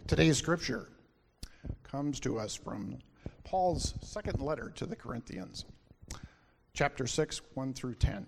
Today's scripture comes to us from Paul's second letter to the Corinthians, chapter 6, 1 through 10.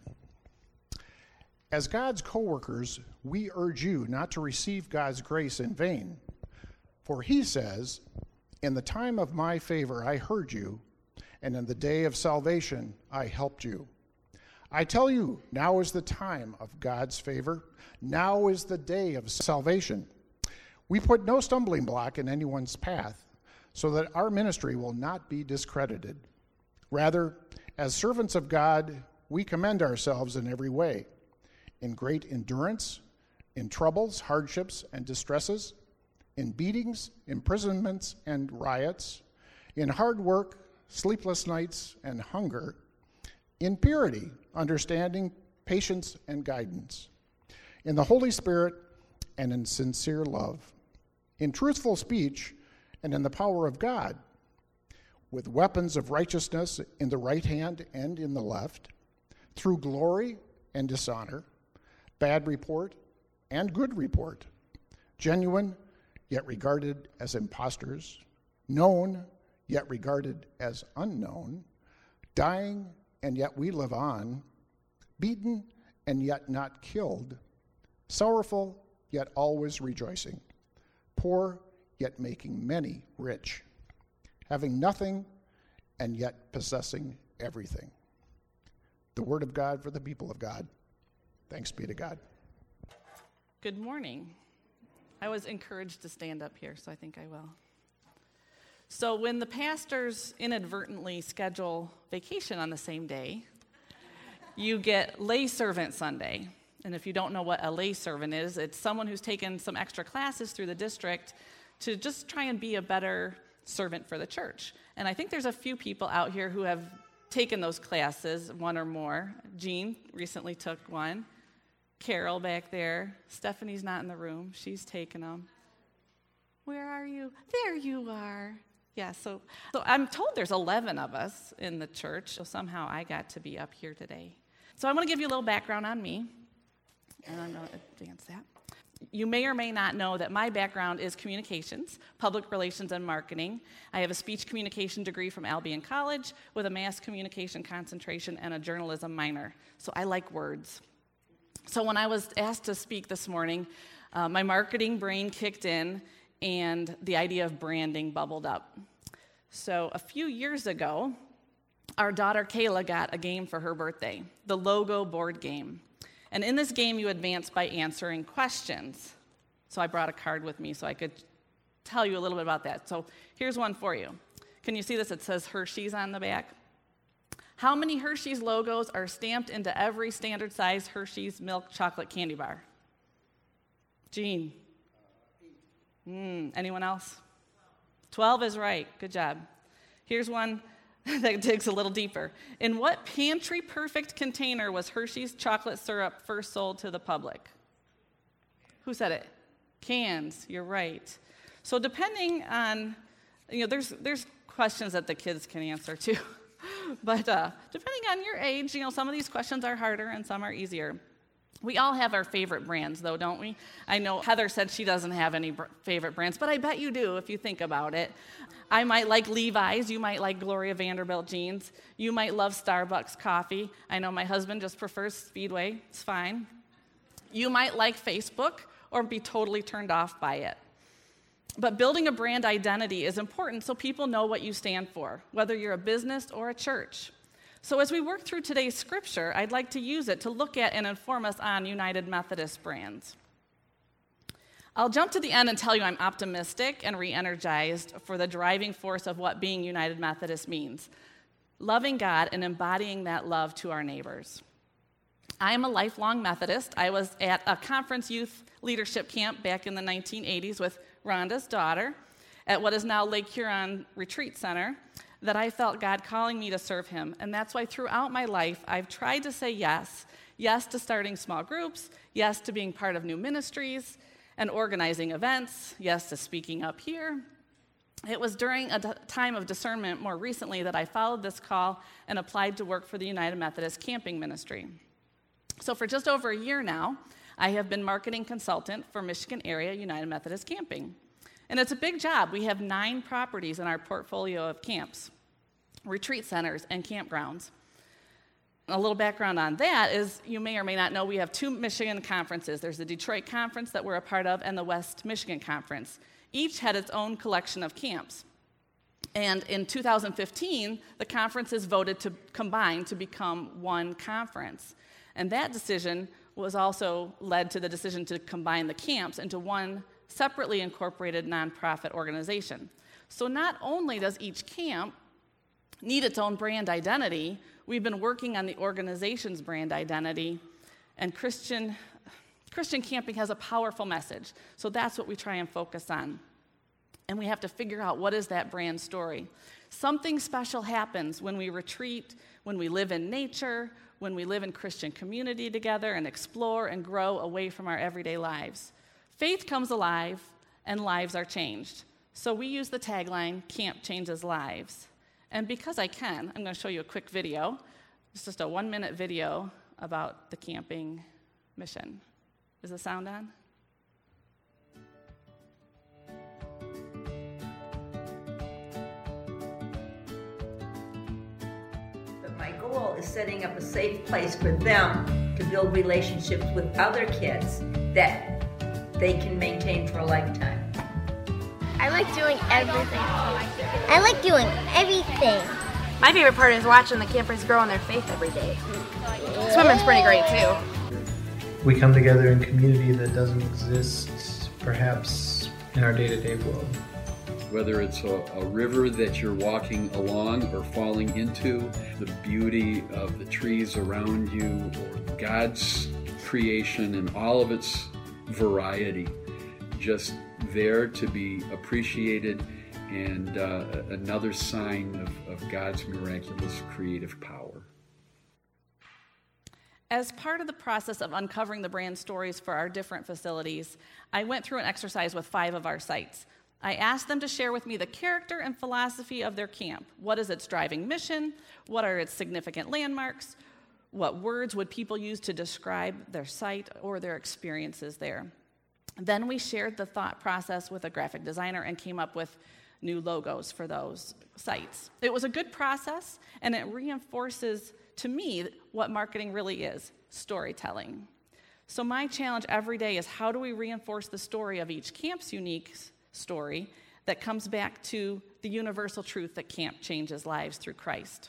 As God's co-workers, we urge you not to receive God's grace in vain. For he says, "In the time of my favor I heard you, and in the day of salvation I helped you." I tell you, now is the time of God's favor. Now is the day of salvation. We put no stumbling block in anyone's path, so that our ministry will not be discredited. Rather, as servants of God, we commend ourselves in every way, in great endurance, in troubles, hardships, and distresses, in beatings, imprisonments, and riots, in hard work, sleepless nights, and hunger, in purity, understanding, patience, and guidance, in the Holy Spirit, and in sincere love, in truthful speech, and in the power of God, with weapons of righteousness in the right hand and in the left, through glory and dishonor, bad report and good report, genuine, yet regarded as impostors, known, yet regarded as unknown, dying, and yet we live on, beaten, and yet not killed, sorrowful, yet always rejoicing, poor, yet making many rich, having nothing, and yet possessing everything. The word of God for the people of God. Thanks be to God. Good morning. I was encouraged to stand up here, so I think I will. So when the pastors inadvertently schedule vacation on the same day, you get lay servant Sunday. And if you don't know what a lay servant is, it's someone who's taken some extra classes through the district to just try and be a better servant for the church. And I think there's a few people out here who have taken those classes, one or more. Jean recently took one. Carol back there. Stephanie's not in the room. She's taken them. Where are you? There you are. Yeah, so I'm told there's 11 of us in the church, so somehow I got to be up here today. So I want to give you a little background on me, and I'm going to advance that. You may or may not know that my background is communications, public relations, and marketing. I have a speech communication degree from Albion College with a mass communication concentration and a journalism minor. So I like words. So when I was asked to speak this morning, my marketing brain kicked in and the idea of branding bubbled up. So a few years ago, our daughter Kayla got a game for her birthday, the Logo board game. And in this game, you advance by answering questions. So I brought a card with me so I could tell you a little bit about that. So here's one for you. Can you see this? It says Hershey's on the back. How many Hershey's logos are stamped into every standard size Hershey's milk chocolate candy bar? Jean? 8. Anyone else? 12 is right. Good job. Here's one that digs a little deeper. In what pantry-perfect container was Hershey's chocolate syrup first sold to the public? Who said it? Cans. You're right. So depending on, there's questions that the kids can answer too. But depending on your age, some of these questions are harder and some are easier. We all have our favorite brands, though, don't we? I know Heather said she doesn't have any favorite brands, but I bet you do if you think about it. I might like Levi's. You might like Gloria Vanderbilt jeans. You might love Starbucks coffee. I know my husband just prefers Speedway. It's fine. You might like Facebook or be totally turned off by it. But building a brand identity is important so people know what you stand for, whether you're a business or a church. So as we work through today's scripture, I'd like to use it to look at and inform us on United Methodist brands. I'll jump to the end and tell you I'm optimistic and re-energized for the driving force of what being United Methodist means, loving God and embodying that love to our neighbors. I am a lifelong Methodist. I was at a conference youth leadership camp back in the 1980s with Rhonda's daughter at what is now Lake Huron Retreat Center that I felt God calling me to serve him. And that's why throughout my life, I've tried to say yes. Yes to starting small groups, yes to being part of new ministries and organizing events, yes to speaking up here. It was during a time of discernment more recently that I followed this call and applied to work for the United Methodist Camping Ministry. So for just over a year now, I have been marketing consultant for Michigan Area United Methodist Camping. And it's a big job. We have 9 properties in our portfolio of camps, retreat centers, and campgrounds. A little background on that is you may or may not know we have 2 Michigan conferences. There's the Detroit Conference that we're a part of and the West Michigan Conference. Each had its own collection of camps. And in 2015, the conferences voted to combine to become one conference. And that decision was also led to the decision to combine the camps into one separately incorporated nonprofit organization. So not only does each camp need its own brand identity, we've been working on the organization's brand identity, and Christian camping has a powerful message. So that's what we try and focus on. And we have to figure out what is that brand story. Something special happens when we retreat, when we live in nature, when we live in Christian community together and explore and grow away from our everyday lives. Faith comes alive and lives are changed. So we use the tagline, Camp Changes Lives. And because I can, I'm going to show you a quick video. It's just a 1-minute video about the camping mission. Is the sound on? But my goal is setting up a safe place for them to build relationships with other kids that they can maintain for a lifetime. I like doing everything. I like doing everything. My favorite part is watching the campers grow in their faith every day. Swimming's pretty great too. We come together in community that doesn't exist perhaps in our day-to-day world. Whether it's a river that you're walking along or falling into, the beauty of the trees around you, or God's creation and all of its variety, just there to be appreciated, and another sign of God's miraculous creative power. As part of the process of uncovering the brand stories for our different facilities, I went through an exercise with 5 of our sites. I asked them to share with me the character and philosophy of their camp. What is its driving mission? What are its significant landmarks? What words would people use to describe their site or their experiences there? Then we shared the thought process with a graphic designer and came up with new logos for those sites. It was a good process, and it reinforces to me what marketing really is, storytelling. So my challenge every day is, how do we reinforce the story of each camp's unique story that comes back to the universal truth that camp changes lives through Christ?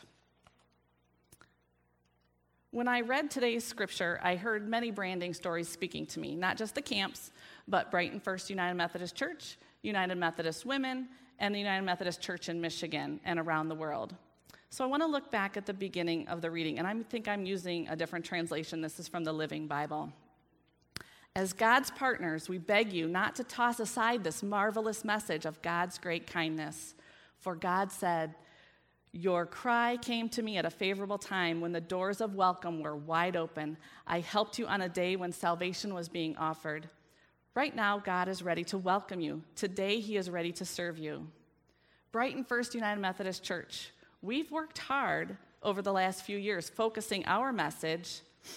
When I read today's scripture, I heard many branding stories speaking to me, not just the camps, but Brighton First United Methodist Church, United Methodist Women, and the United Methodist Church in Michigan and around the world. So I want to look back at the beginning of the reading, and I think I'm using a different translation. This is from the Living Bible. As God's partners, we beg you not to toss aside this marvelous message of God's great kindness. For God said, "Your cry came to me at a favorable time when the doors of welcome were wide open. I helped you on a day when salvation was being offered. Right now, God is ready to welcome you. Today, he is ready to serve you." Brighton First United Methodist Church, we've worked hard over the last few years focusing our message,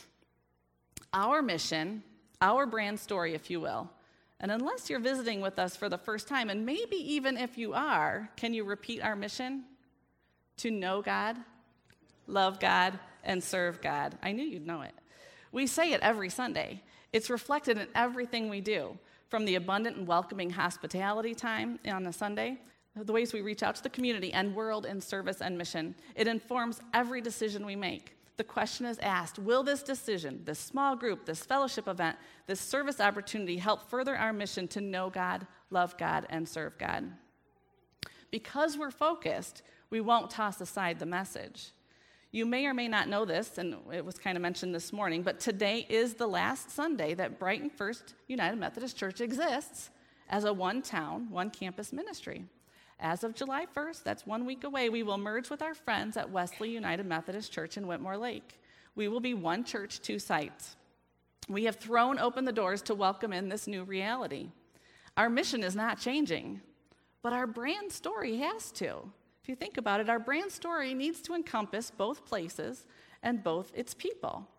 our mission, our brand story, if you will. And unless you're visiting with us for the first time, and maybe even if you are, can you repeat our mission? To know God, love God, and serve God. I knew you'd know it. We say it every Sunday. It's reflected in everything we do, from the abundant and welcoming hospitality time on a Sunday, the ways we reach out to the community and world in service and mission. It informs every decision we make. The question is asked, will this decision, this small group, this fellowship event, this service opportunity help further our mission to know God, love God, and serve God? Because we're focused, we won't toss aside the message. You may or may not know this, and it was kind of mentioned this morning, but today is the last Sunday that Brighton First United Methodist Church exists as a one-town, one-campus ministry. As of July 1st, that's 1 week away, we will merge with our friends at Wesley United Methodist Church in Whitmore Lake. We will be one church, 2 sites. We have thrown open the doors to welcome in this new reality. Our mission is not changing, but our brand story has to. If you think about it, our brand story needs to encompass both places and both its people.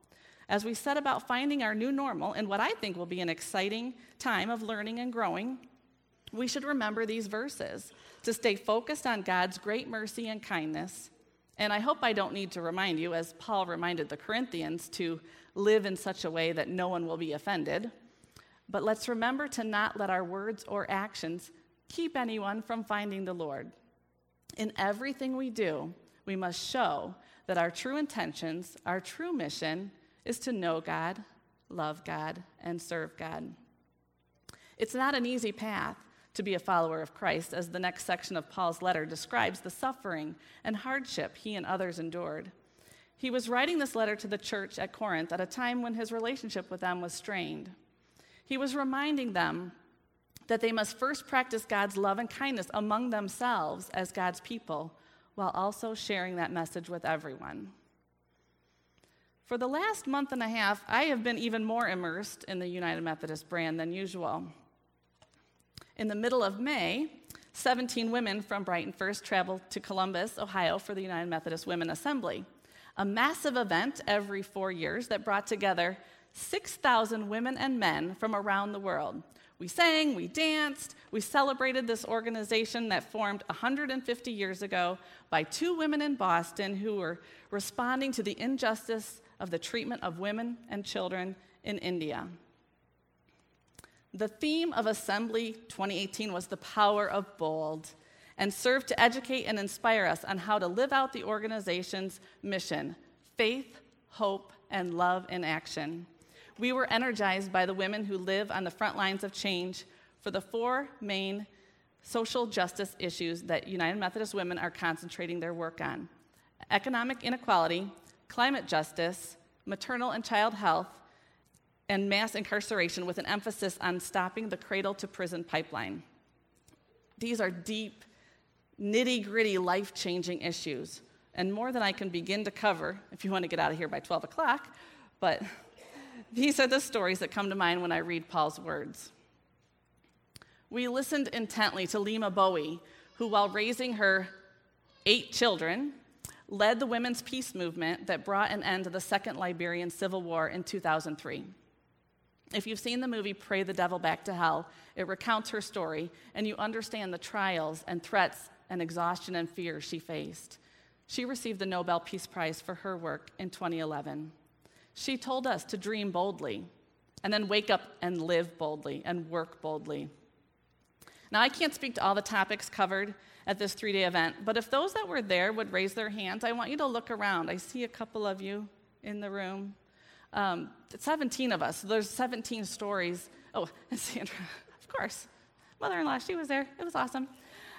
As we set about finding our new normal in what I think will be an exciting time of learning and growing, we should remember these verses to stay focused on God's great mercy and kindness. And I hope I don't need to remind you, as Paul reminded the Corinthians, to live in such a way that no one will be offended. But let's remember to not let our words or actions keep anyone from finding the Lord. In everything we do, we must show that our true intentions, our true mission, is to know God, love God, and serve God. It's not an easy path to be a follower of Christ, as the next section of Paul's letter describes the suffering and hardship he and others endured. He was writing this letter to the church at Corinth at a time when his relationship with them was strained. He was reminding them that they must first practice God's love and kindness among themselves as God's people, while also sharing that message with everyone. For the last month and a half, I have been even more immersed in the United Methodist brand than usual. In the middle of May, 17 women from Brighton First traveled to Columbus, Ohio for the United Methodist Women Assembly, a massive event every 4 years that brought together 6,000 women and men from around the world. We sang, we danced, we celebrated this organization that formed 150 years ago by two women in Boston who were responding to the injustice of the treatment of women and children in India. The theme of Assembly 2018 was the power of bold, and served to educate and inspire us on how to live out the organization's mission: faith, hope, and love in action. We were energized by the women who live on the front lines of change for the four main social justice issues that United Methodist Women are concentrating their work on: economic inequality, climate justice, maternal and child health, and mass incarceration, with an emphasis on stopping the cradle-to-prison pipeline. These are deep, nitty-gritty, life-changing issues, and more than I can begin to cover if you want to get out of here by 12 o'clock, but these are the stories that come to mind when I read Paul's words. We listened intently to Lima Bowie, who, while raising her 8 children, led the women's peace movement that brought an end to the Second Liberian Civil War in 2003. If you've seen the movie Pray the Devil Back to Hell, it recounts her story, and you understand the trials and threats and exhaustion and fear she faced. She received the Nobel Peace Prize for her work in 2011. She told us to dream boldly, and then wake up and live boldly and work boldly. Now, I can't speak to all the topics covered at this 3-day event, but if those that were there would raise their hands, I want you to look around. I see a couple of you in the room. 17 of us. So there's 17 stories. Oh, and Sandra, of course. Mother-in-law, she was there. It was awesome.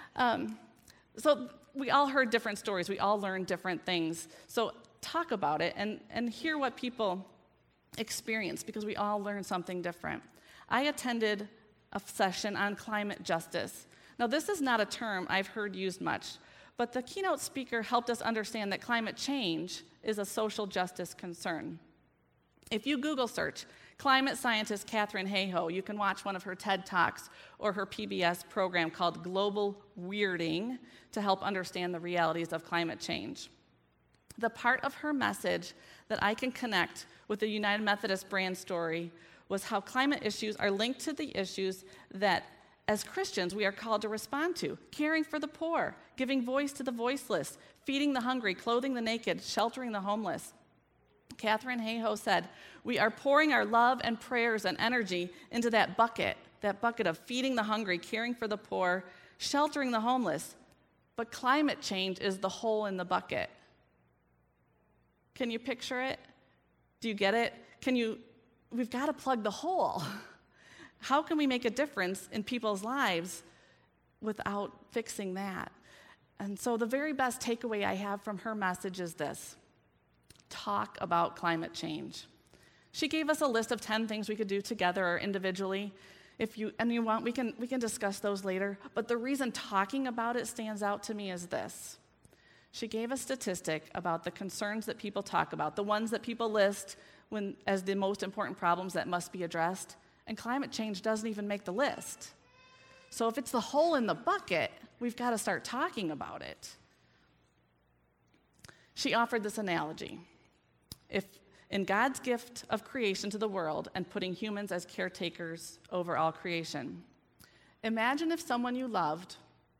So we all heard different stories. We all learned different things. So talk about it and hear what people experience, because we all learn something different. I attended a session on climate justice. Now, this is not a term I've heard used much, but the keynote speaker helped us understand that climate change is a social justice concern. If you Google search climate scientist Katharine Hayhoe, you can watch one of her TED Talks or her PBS program called Global Weirding to help understand the realities of climate change. The part of her message that I can connect with the United Methodist brand story was how climate issues are linked to the issues that, as Christians, we are called to respond to: caring for the poor, giving voice to the voiceless, feeding the hungry, clothing the naked, sheltering the homeless. Katharine Hayhoe said, "We are pouring our love and prayers and energy into that bucket of feeding the hungry, caring for the poor, sheltering the homeless. But climate change is the hole in the bucket." Can you picture it? Do you get it? We've got to plug the hole. How can we make a difference in people's lives without fixing that? And so the very best takeaway I have from her message is this: talk about climate change. She gave us a list of 10 things we could do together or individually. If you want, we can discuss those later. But the reason talking about it stands out to me is this. She gave a statistic about the concerns that people talk about, the ones that people list as the most important problems that must be addressed, and climate change doesn't even make the list. So if it's the hole in the bucket, we've got to start talking about it. She offered this analogy. in God's gift of creation to the world and putting humans as caretakers over all creation. Imagine if someone you loved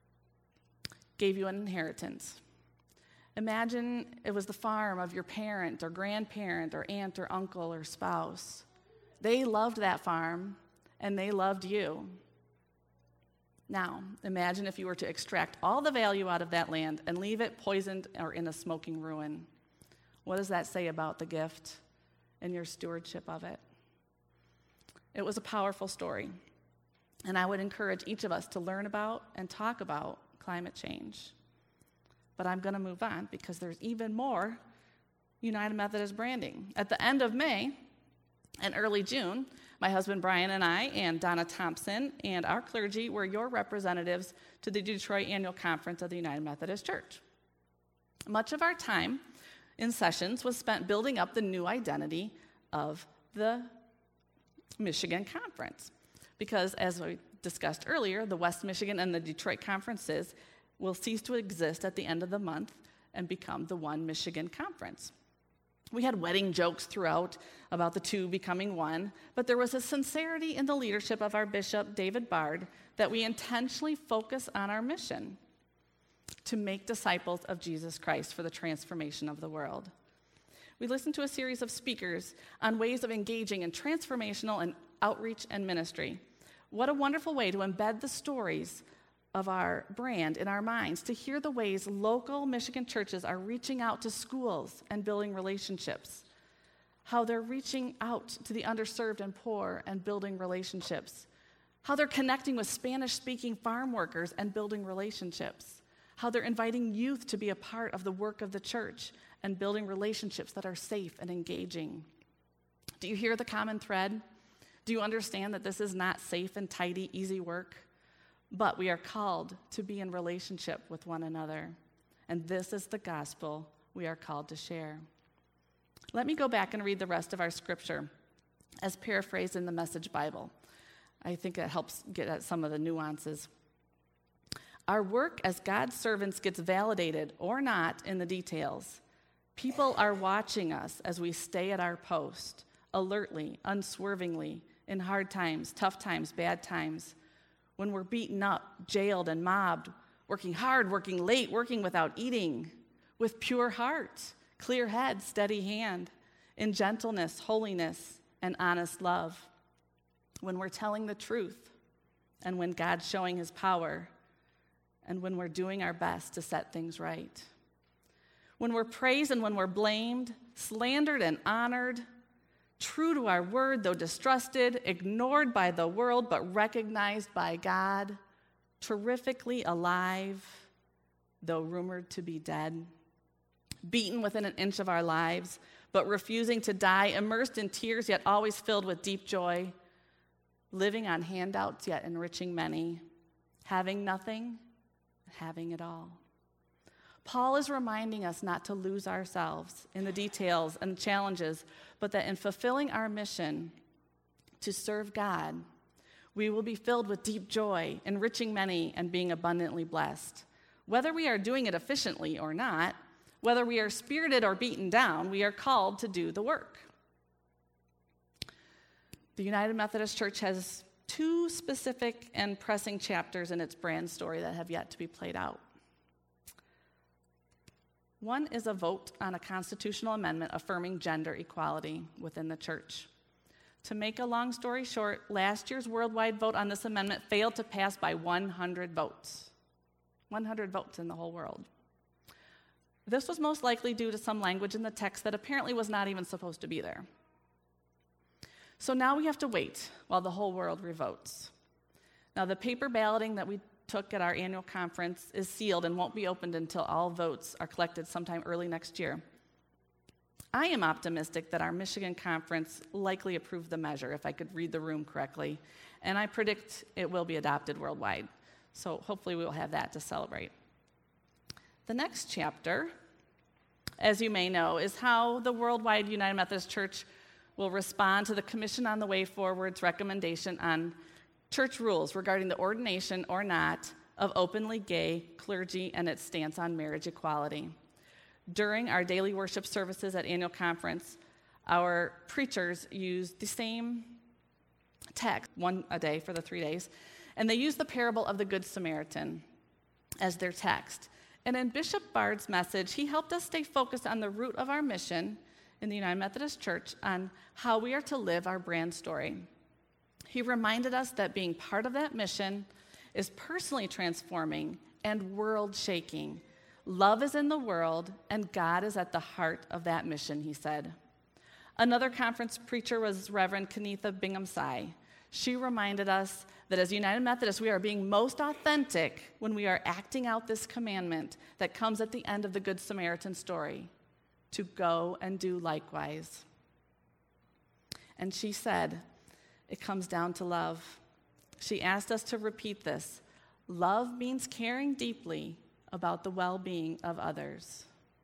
gave you an inheritance. Imagine it was the farm of your parent or grandparent or aunt or uncle or spouse. They loved that farm, and they loved you. Now, imagine if you were to extract all the value out of that land and leave it poisoned or in a smoking ruin. What does that say about the gift and your stewardship of it? It was a powerful story, and I would encourage each of us to learn about and talk about climate change. But I'm going to move on because there's even more United Methodist branding. At the end of May and early June, my husband Brian and I and Donna Thompson and our clergy were your representatives to the Detroit Annual Conference of the United Methodist Church. Much of our time in sessions was spent building up the new identity of the Michigan Conference. Because as we discussed earlier, the West Michigan and the Detroit conferences will cease to exist at the end of the month and become the one Michigan Conference. We had wedding jokes throughout about the two becoming one, but there was a sincerity in the leadership of our bishop, David Bard, that we intentionally focus on our mission to make disciples of Jesus Christ for the transformation of the world. We listened to a series of speakers on ways of engaging in transformational and outreach and ministry. What a wonderful way to embed the stories of our brand in our minds, to hear the ways local Michigan churches are reaching out to schools and building relationships, how they're reaching out to the underserved and poor and building relationships, how they're connecting with Spanish-speaking farm workers and building relationships, how they're inviting youth to be a part of the work of the church and building relationships that are safe and engaging. Do you hear the common thread? Do you understand that this is not safe and tidy, easy work? But we are called to be in relationship with one another. And this is the gospel we are called to share. Let me go back and read the rest of our scripture as paraphrased in the Message Bible. I think it helps get at some of the nuances. Our work as God's servants gets validated or not in the details. People are watching us as we stay at our post, alertly, unswervingly, in hard times, tough times, bad times, when we're beaten up, jailed, and mobbed, working hard, working late, working without eating, with pure heart, clear head, steady hand, in gentleness, holiness, and honest love, when we're telling the truth, and when God's showing his power, and when we're doing our best to set things right, when we're praised and when we're blamed, slandered and honored, true to our word, though distrusted, ignored by the world, but recognized by God, terrifically alive, though rumored to be dead, beaten within an inch of our lives, but refusing to die, immersed in tears, yet always filled with deep joy, living on handouts, yet enriching many, having nothing, having it all. Paul is reminding us not to lose ourselves in the details and challenges, but that in fulfilling our mission to serve God, we will be filled with deep joy, enriching many, and being abundantly blessed. Whether we are doing it efficiently or not, whether we are spirited or beaten down, we are called to do the work. The United Methodist Church has two specific and pressing chapters in its brand story that have yet to be played out. One is a vote on a constitutional amendment affirming gender equality within the church. To make a long story short, last year's worldwide vote on this amendment failed to pass by 100 votes. 100 votes in the whole world. This was most likely due to some language in the text that apparently was not even supposed to be there. So now we have to wait while the whole world revotes. Now, the paper balloting that we took at our annual conference is sealed and won't be opened until all votes are collected sometime early next year. I am optimistic that our Michigan conference likely approved the measure, if I could read the room correctly, and I predict it will be adopted worldwide. So hopefully we will have that to celebrate. The next chapter, as you may know, is how the worldwide United Methodist Church will respond to the Commission on the Way Forward's recommendation on church rules regarding the ordination or not of openly gay clergy and its stance on marriage equality. During our daily worship services at annual conference, our preachers used the same text, one a day for the 3 days, and they used the parable of the Good Samaritan as their text. And in Bishop Bard's message, he helped us stay focused on the root of our mission in the United Methodist Church, on how we are to live our brand story. He reminded us that being part of that mission is personally transforming and world-shaking. Love is in the world, and God is at the heart of that mission, he said. Another conference preacher was Reverend Kenitha Bingham Sai. She reminded us that as United Methodists, we are being most authentic when we are acting out this commandment that comes at the end of the Good Samaritan story, to go and do likewise. And she said, it comes down to love. She asked us to repeat this. Love means caring deeply about the well-being of others.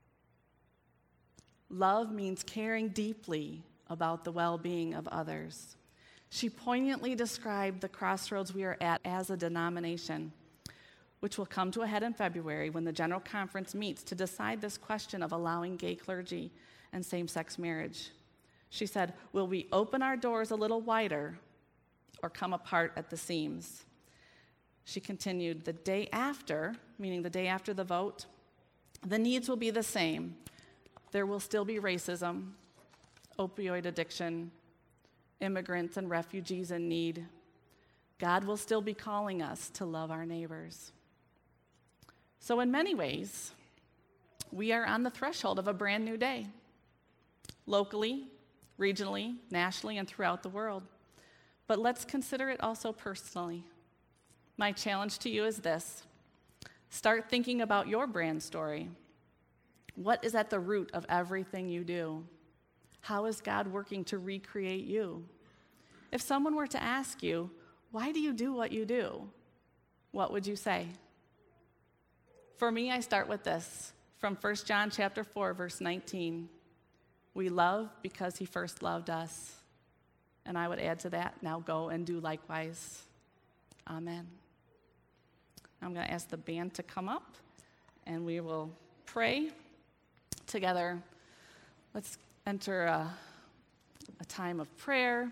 Love means caring deeply about the well-being of others. She poignantly described the crossroads we are at as a denomination, which will come to a head in February when the General Conference meets to decide this question of allowing gay clergy and same-sex marriage. She said, will we open our doors a little wider or come apart at the seams? She continued, the day after, meaning the day after the vote, the needs will be the same. There will still be racism, opioid addiction, immigrants and refugees in need. God will still be calling us to love our neighbors. So in many ways, we are on the threshold of a brand new day, locally, regionally, nationally, and throughout the world. But let's consider it also personally. My challenge to you is this. Start thinking about your brand story. What is at the root of everything you do? How is God working to recreate you? If someone were to ask you, why do you do what you do? What would you say? For me, I start with this, from 1 John chapter 4, verse 19. We love because he first loved us. And I would add to that, now go and do likewise. Amen. I'm going to ask the band to come up, and we will pray together. Let's enter a time of prayer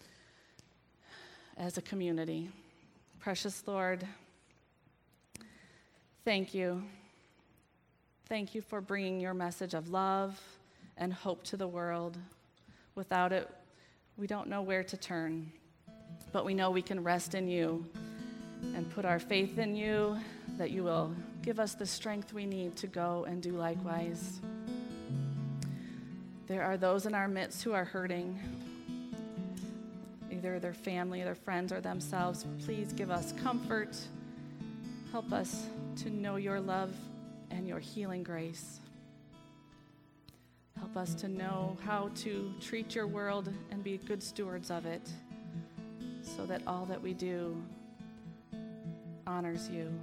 as a community. Precious Lord, thank you. Thank you for bringing your message of love and hope to the world. Without it, we don't know where to turn, but we know we can rest in you and put our faith in you, that you will give us the strength we need to go and do likewise. There are those in our midst who are hurting, either their family, their friends, or themselves. Please give us comfort. Help us to know your love and your healing grace. Help us to know how to treat your world and be good stewards of it, so that all that we do honors you.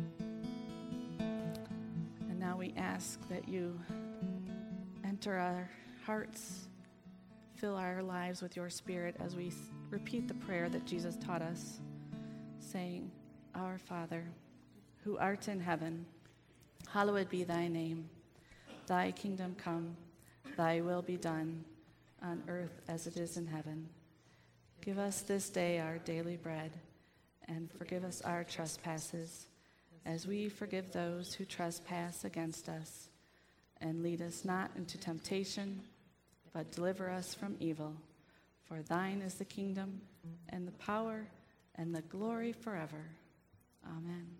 And now we ask that you enter our hearts, fill our lives with your Spirit as we repeat the prayer that Jesus taught us, saying, Our Father, who art in heaven, hallowed be thy name. Thy kingdom come, thy will be done, on earth as it is in heaven. Give us this day our daily bread, and forgive us our trespasses, as we forgive those who trespass against us. And lead us not into temptation, but deliver us from evil. For thine is the kingdom, and the power, and the glory forever. Amen.